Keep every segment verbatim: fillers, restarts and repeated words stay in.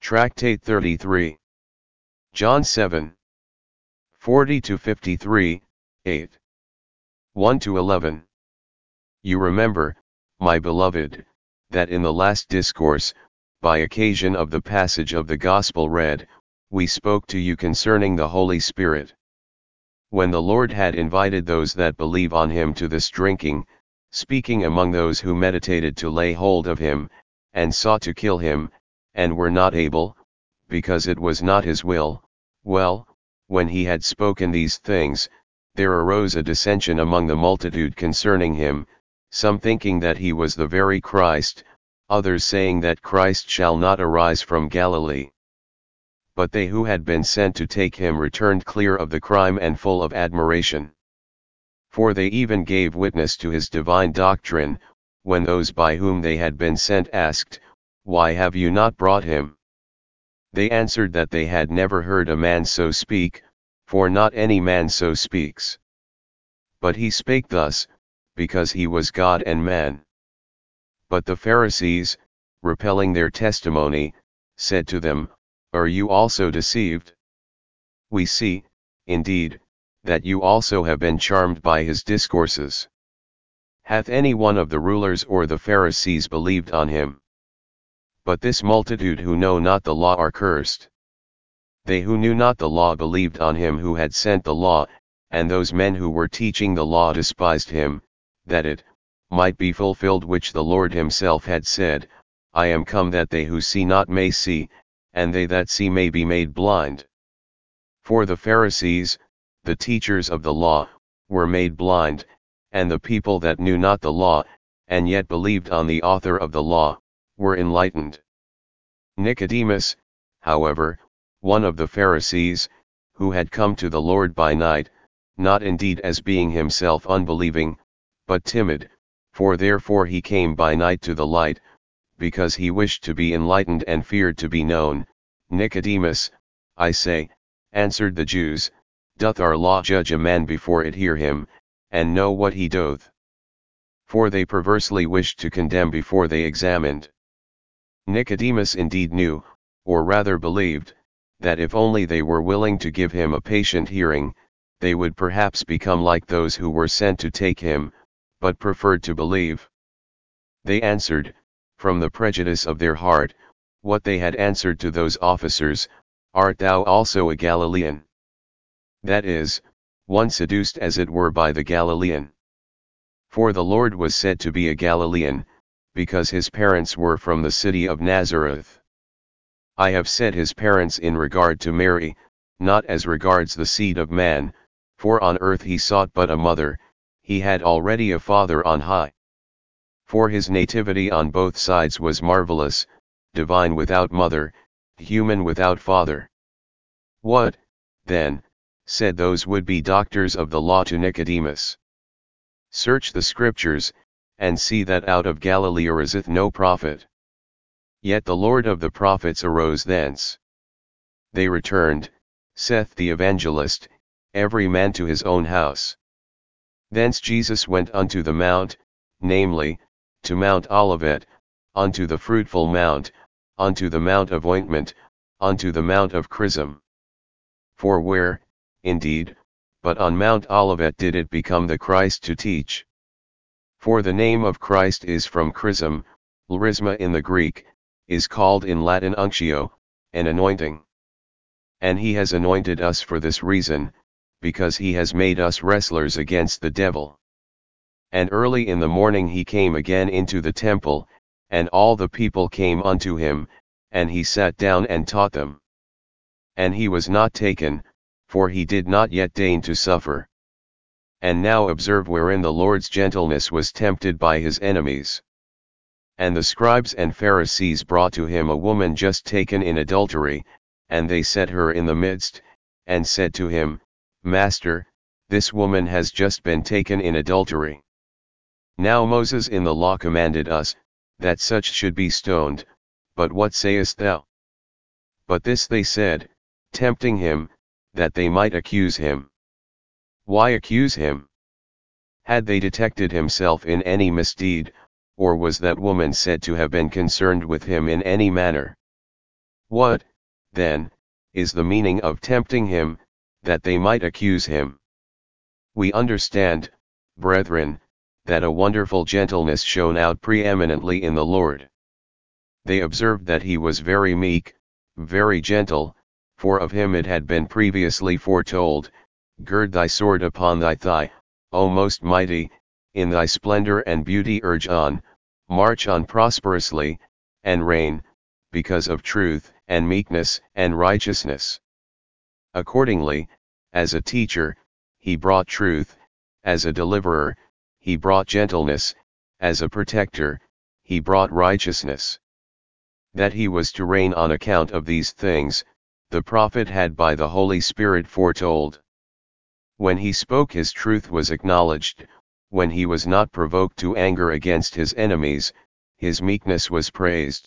Tractate thirty-three. John seven. forty to fifty-three, eight. one to eleven. You remember, my beloved, that in the last discourse, by occasion of the passage of the Gospel read, we spoke to you concerning the Holy Spirit. When the Lord had invited those that believe on him to this drinking, speaking among those who meditated to lay hold of him, and sought to kill him, and were not able, because it was not his will, well, when he had spoken these things, there arose a dissension among the multitude concerning him, some thinking that he was the very Christ, others saying that Christ shall not arise from Galilee. But they who had been sent to take him returned clear of the crime and full of admiration. For they even gave witness to his divine doctrine, when those by whom they had been sent asked, Why have you not brought him? They answered that they had never heard a man so speak, for not any man so speaks. But he spake thus, because he was God and man. But the Pharisees, repelling their testimony, said to them, Are you also deceived? We see, indeed, that you also have been charmed by his discourses. Hath any one of the rulers or the Pharisees believed on him? But this multitude who know not the law are cursed. They who knew not the law believed on him who had sent the law, and those men who were teaching the law despised him, that it might be fulfilled which the Lord himself had said, I am come that they who see not may see, and they that see may be made blind. For the Pharisees, the teachers of the law, were made blind, and the people that knew not the law, and yet believed on the author of the law, were enlightened. Nicodemus, however, one of the Pharisees, who had come to the Lord by night, not indeed as being himself unbelieving, but timid, for therefore he came by night to the light, because he wished to be enlightened and feared to be known, Nicodemus, I say, answered the Jews, Doth our law judge a man before it hear him, and know what he doth? For they perversely wished to condemn before they examined. Nicodemus indeed knew, or rather believed, that if only they were willing to give him a patient hearing, they would perhaps become like those who were sent to take him, but preferred to believe. They answered, from the prejudice of their heart, what they had answered to those officers, Art thou also a Galilean? That is, one seduced as it were by the Galilean. For the Lord was said to be a Galilean, because his parents were from the city of Nazareth. I have said his parents in regard to Mary, not as regards the seed of man, for on earth he sought but a mother, he had already a father on high. For his nativity on both sides was marvelous, divine without mother, human without father. What, then, said those would-be doctors of the law to Nicodemus? Search the scriptures, and see that out of Galilee ariseth no prophet. Yet the Lord of the prophets arose thence. They returned, saith the evangelist, every man to his own house. Thence Jesus went unto the mount, namely, to Mount Olivet, unto the fruitful mount, unto the mount of ointment, unto the mount of chrism. For where, indeed, but on Mount Olivet did it become the Christ to teach. For the name of Christ is from chrism, charisma in the Greek, is called in Latin unctio, an anointing. And he has anointed us for this reason, because he has made us wrestlers against the devil. And early in the morning he came again into the temple, and all the people came unto him, and he sat down and taught them. And he was not taken, for he did not yet deign to suffer. And now observe wherein the Lord's gentleness was tempted by his enemies. And the scribes and Pharisees brought to him a woman just taken in adultery, and they set her in the midst, and said to him, Master, this woman has just been taken in adultery. Now Moses in the law commanded us, that such should be stoned, but what sayest thou? But this they said, tempting him, that they might accuse him. Why accuse him? Had they detected himself in any misdeed, or was that woman said to have been concerned with him in any manner? What, then, is the meaning of tempting him, that they might accuse him? We understand, brethren, that a wonderful gentleness shone out preeminently in the Lord. They observed that he was very meek, very gentle, for of him it had been previously foretold, Gird thy sword upon thy thigh, O most mighty, in thy splendor and beauty urge on, march on prosperously, and reign, because of truth, and meekness, and righteousness. Accordingly, as a teacher, he brought truth, as a deliverer, he brought gentleness, as a protector, he brought righteousness. That he was to reign on account of these things, the prophet had by the Holy Spirit foretold. When he spoke, his truth was acknowledged; when he was not provoked to anger against his enemies, his meekness was praised.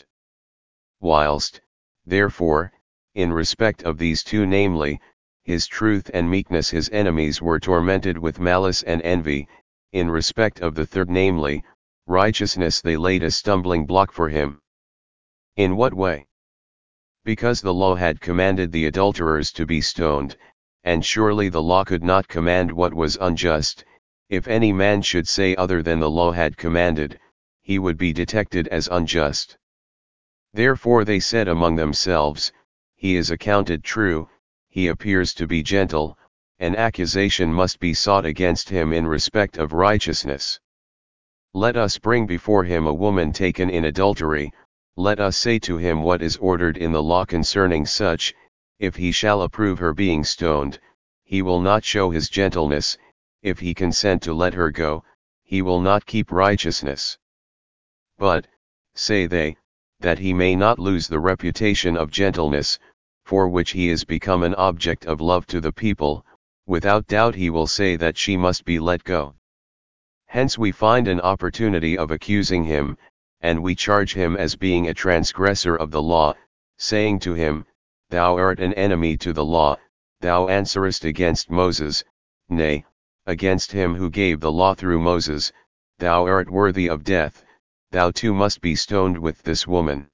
Whilst, therefore, in respect of these two, namely, his truth and meekness, his enemies were tormented with malice and envy, in respect of the third, namely, righteousness, they laid a stumbling block for him. In what way? Because the law had commanded the adulterers to be stoned, and surely the law could not command what was unjust. If any man should say other than the law had commanded, he would be detected as unjust. Therefore they said among themselves, he is accounted true, he appears to be gentle, an accusation must be sought against him in respect of righteousness. Let us bring before him a woman taken in adultery, let us say to him what is ordered in the law concerning such. If he shall approve her being stoned, he will not show his gentleness; if he consent to let her go, he will not keep righteousness. But, say they, that he may not lose the reputation of gentleness, for which he is become an object of love to the people, without doubt he will say that she must be let go. Hence we find an opportunity of accusing him, and we charge him as being a transgressor of the law, saying to him, Thou art an enemy to the law, thou answerest against Moses, nay, against him who gave the law through Moses, thou art worthy of death, thou too must be stoned with this woman.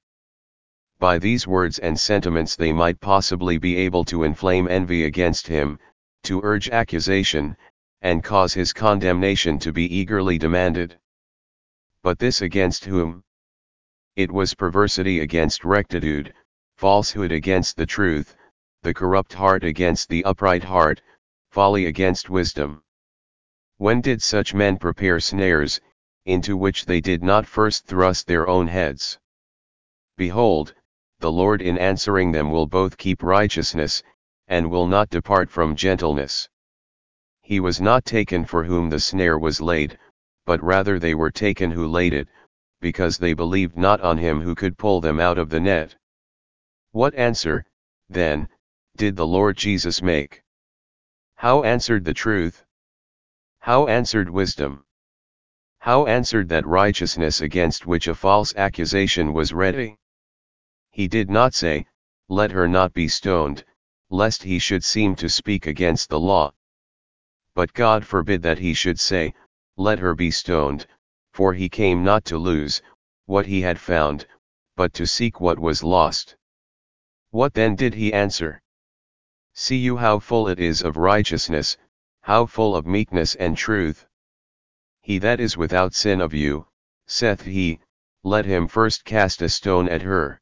By these words and sentiments they might possibly be able to inflame envy against him, to urge accusation, and cause his condemnation to be eagerly demanded. But this against whom? It was perversity against rectitude, falsehood against the truth, the corrupt heart against the upright heart, folly against wisdom. When did such men prepare snares, into which they did not first thrust their own heads? Behold, the Lord in answering them will both keep righteousness, and will not depart from gentleness. He was not taken for whom the snare was laid, but rather they were taken who laid it, because they believed not on him who could pull them out of the net. What answer, then, did the Lord Jesus make? How answered the truth? How answered wisdom? How answered that righteousness against which a false accusation was ready? He did not say, Let her not be stoned, lest he should seem to speak against the law. But God forbid that he should say, Let her be stoned, for he came not to lose what he had found, but to seek what was lost. What then did he answer? See you how full it is of righteousness, how full of meekness and truth. He that is without sin of you, saith he, let him first cast a stone at her.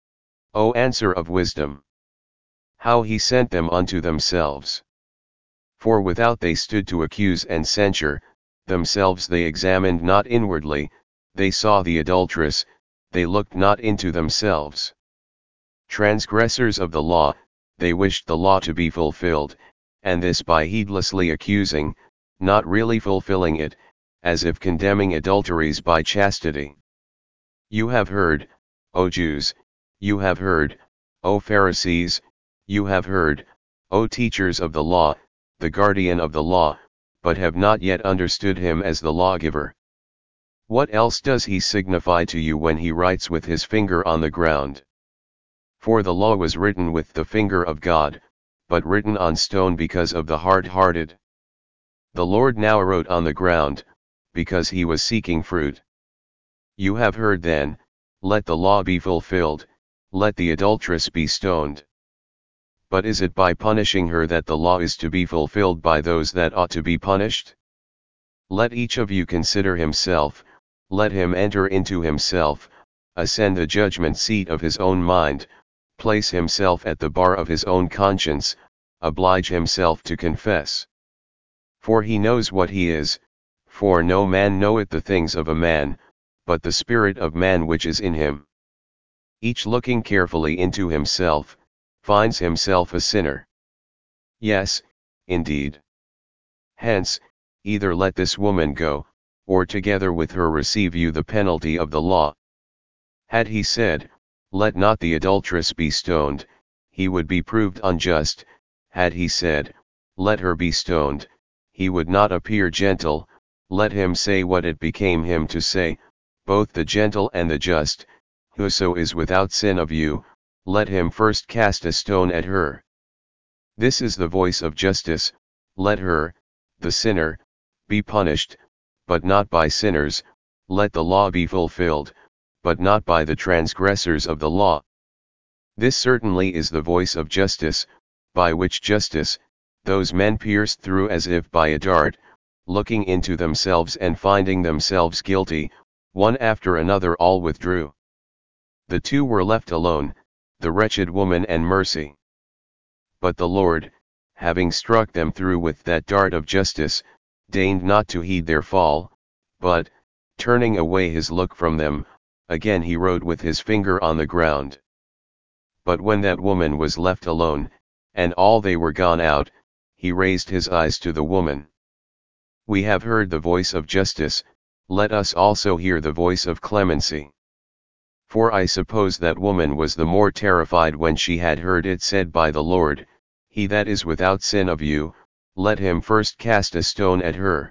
O answer of wisdom! How he sent them unto themselves. For without they stood to accuse and censure, themselves they examined not inwardly, they saw the adulteress, they looked not into themselves. Transgressors of the law, they wished the law to be fulfilled, and this by heedlessly accusing, not really fulfilling it, as if condemning adulteries by chastity. You have heard, O Jews, you have heard, O Pharisees, you have heard, O teachers of the law, the guardian of the law, but have not yet understood him as the lawgiver. What else does he signify to you when he writes with his finger on the ground? For the law was written with the finger of God, but written on stone because of the hard-hearted. The Lord now wrote on the ground, because he was seeking fruit. You have heard then, let the law be fulfilled, let the adulteress be stoned. But is it by punishing her that the law is to be fulfilled by those that ought to be punished? Let each of you consider himself, let him enter into himself, ascend the judgment seat of his own mind, place himself at the bar of his own conscience, oblige himself to confess. For he knows what he is, for no man knoweth the things of a man, but the Spirit of man which is in him. Each looking carefully into himself, finds himself a sinner. Yes, indeed. Hence, either let this woman go, or together with her receive you the penalty of the law. Had he said, let not the adulteress be stoned, he would be proved unjust. Had he said, let her be stoned, he would not appear gentle. Let him say what it became him to say, both the gentle and the just. Whoso is without sin of you, let him first cast a stone at her. This is the voice of justice. Let her, the sinner, be punished, but not by sinners. Let the law be fulfilled, but not by the transgressors of the law. This certainly is the voice of justice, by which justice, those men pierced through as if by a dart, looking into themselves and finding themselves guilty, one after another all withdrew. The two were left alone, the wretched woman and mercy. But the Lord, having struck them through with that dart of justice, deigned not to heed their fall, but, turning away his look from them, again he wrote with his finger on the ground. But when that woman was left alone, and all they were gone out, he raised his eyes to the woman. We have heard the voice of justice, let us also hear the voice of clemency. For I suppose that woman was the more terrified when she had heard it said by the Lord, he that is without sin of you, let him first cast a stone at her.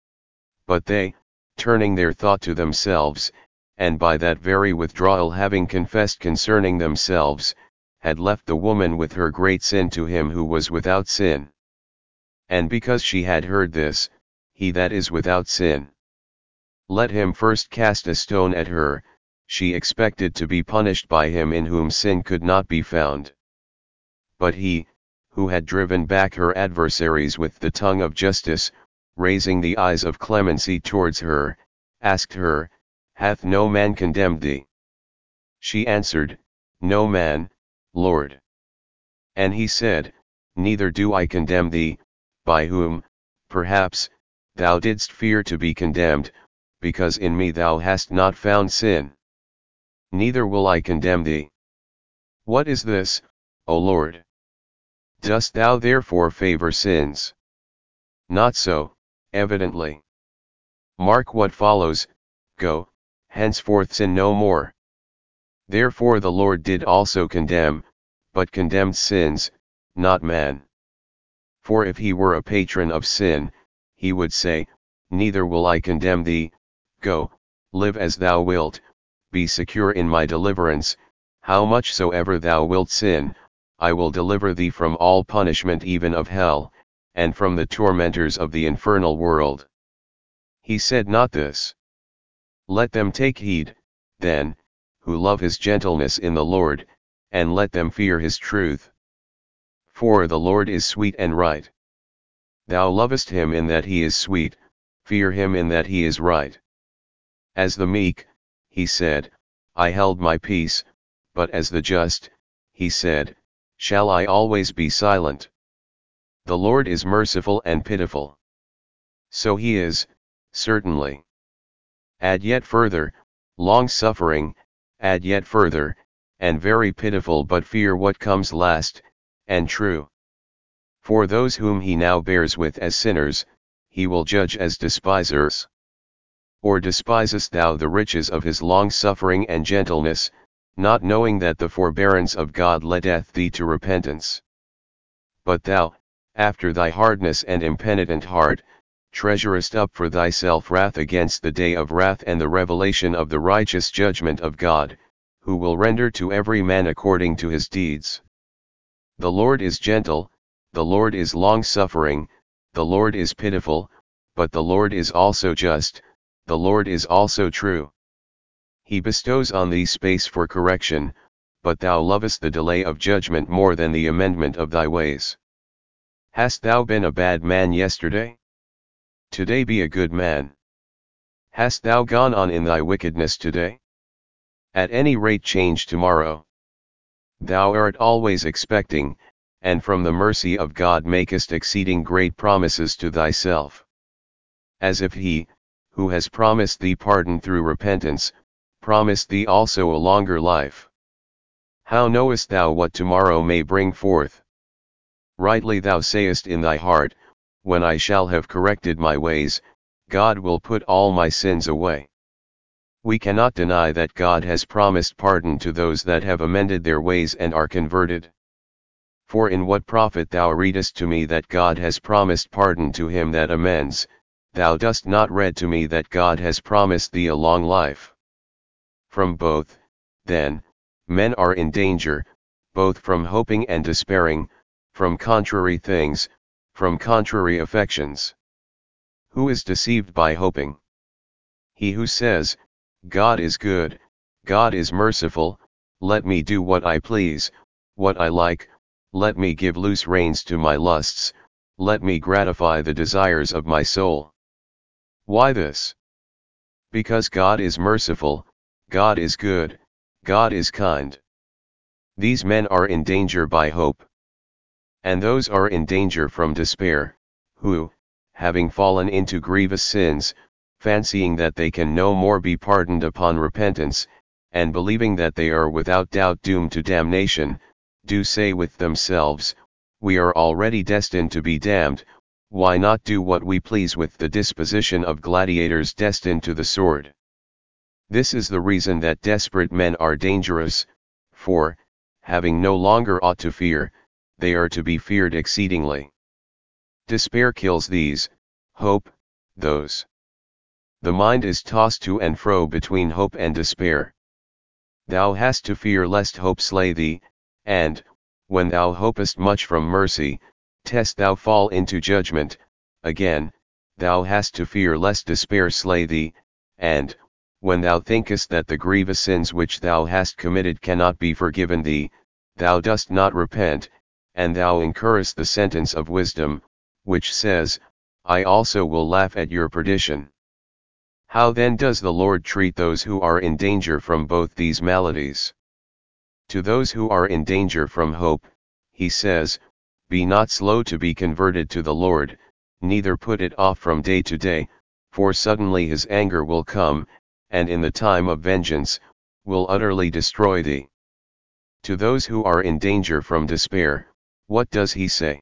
But they, turning their thought to themselves, and by that very withdrawal having confessed concerning themselves, had left the woman with her great sin to him who was without sin. And because she had heard this, he that is without sin, let him first cast a stone at her, she expected to be punished by him in whom sin could not be found. But he, who had driven back her adversaries with the tongue of justice, raising the eyes of clemency towards her, asked her, hath no man condemned thee? She answered, no man, Lord. And he said, neither do I condemn thee, by whom, perhaps, thou didst fear to be condemned, because in me thou hast not found sin. Neither will I condemn thee. What is this, O Lord? Dost thou therefore favor sins? Not so, evidently. Mark what follows, go, henceforth sin no more. Therefore the Lord did also condemn, but condemned sins, not man. For if he were a patron of sin, he would say, neither will I condemn thee, go, live as thou wilt, be secure in my deliverance, how much soever thou wilt sin, I will deliver thee from all punishment even of hell, and from the tormentors of the infernal world. He said not this. Let them take heed, then, who love his gentleness in the Lord, and let them fear his truth. For the Lord is sweet and right. Thou lovest him in that he is sweet, fear him in that he is right. As the meek, he said, I held my peace, but as the just, he said, shall I always be silent? The Lord is merciful and pitiful. So he is, certainly. Add yet further, long-suffering, add yet further, and very pitiful, but fear what comes last, and true. For those whom he now bears with as sinners, he will judge as despisers. Or despisest thou the riches of his long-suffering and gentleness, not knowing that the forbearance of God leadeth thee to repentance? But thou, after thy hardness and impenitent heart, treasurest up for thyself wrath against the day of wrath and the revelation of the righteous judgment of God, who will render to every man according to his deeds. The Lord is gentle, the Lord is long-suffering, the Lord is pitiful, but the Lord is also just, the Lord is also true. He bestows on thee space for correction, but thou lovest the delay of judgment more than the amendment of thy ways. Hast thou been a bad man yesterday? Today be a good man. Hast thou gone on in thy wickedness today? At any rate change tomorrow. Thou art always expecting, and from the mercy of God makest exceeding great promises to thyself. As if he, who has promised thee pardon through repentance, promised thee also a longer life. How knowest thou what tomorrow may bring forth? Rightly thou sayest in thy heart, when I shall have corrected my ways, God will put all my sins away. We cannot deny that God has promised pardon to those that have amended their ways and are converted. For in what profit thou readest to me that God has promised pardon to him that amends, thou dost not read to me that God has promised thee a long life. From both, then, men are in danger, both from hoping and despairing, from contrary things, from contrary affections. Who is deceived by hoping? He who says, God is good, God is merciful, let me do what I please, what I like, let me give loose reins to my lusts, let me gratify the desires of my soul. Why this? Because God is merciful, God is good, God is kind. These men are in danger by hope. And those are in danger from despair, who, having fallen into grievous sins, fancying that they can no more be pardoned upon repentance, and believing that they are without doubt doomed to damnation, do say with themselves, we are already destined to be damned, why not do what we please with the disposition of gladiators destined to the sword? This is the reason that desperate men are dangerous, for, having no longer aught to fear, they are to be feared exceedingly. Despair kills these, hope, those. The mind is tossed to and fro between hope and despair. Thou hast to fear lest hope slay thee, and, when thou hopest much from mercy, test thou fall into judgment. Again, thou hast to fear lest despair slay thee, and, when thou thinkest that the grievous sins which thou hast committed cannot be forgiven thee, thou dost not repent, and thou incurrest the sentence of wisdom, which says, I also will laugh at your perdition. How then does the Lord treat those who are in danger from both these maladies? To those who are in danger from hope, he says, be not slow to be converted to the Lord, neither put it off from day to day, for suddenly his anger will come, and in the time of vengeance, will utterly destroy thee. To those who are in danger from despair, what does he say?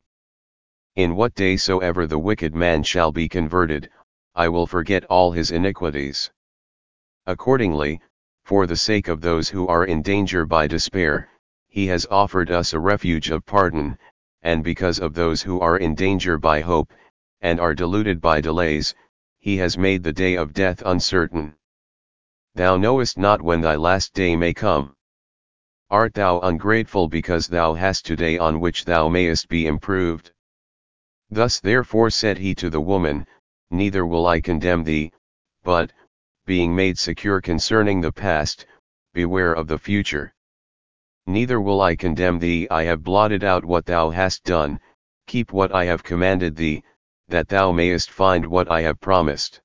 In what day soever the wicked man shall be converted, I will forget all his iniquities. Accordingly, for the sake of those who are in danger by despair, he has offered us a refuge of pardon, and because of those who are in danger by hope, and are deluded by delays, he has made the day of death uncertain. Thou knowest not when thy last day may come. Art thou ungrateful because thou hast today on which thou mayest be improved? Thus therefore said he to the woman, neither will I condemn thee, but, being made secure concerning the past, beware of the future. Neither will I condemn thee, I have blotted out what thou hast done, keep what I have commanded thee, that thou mayest find what I have promised.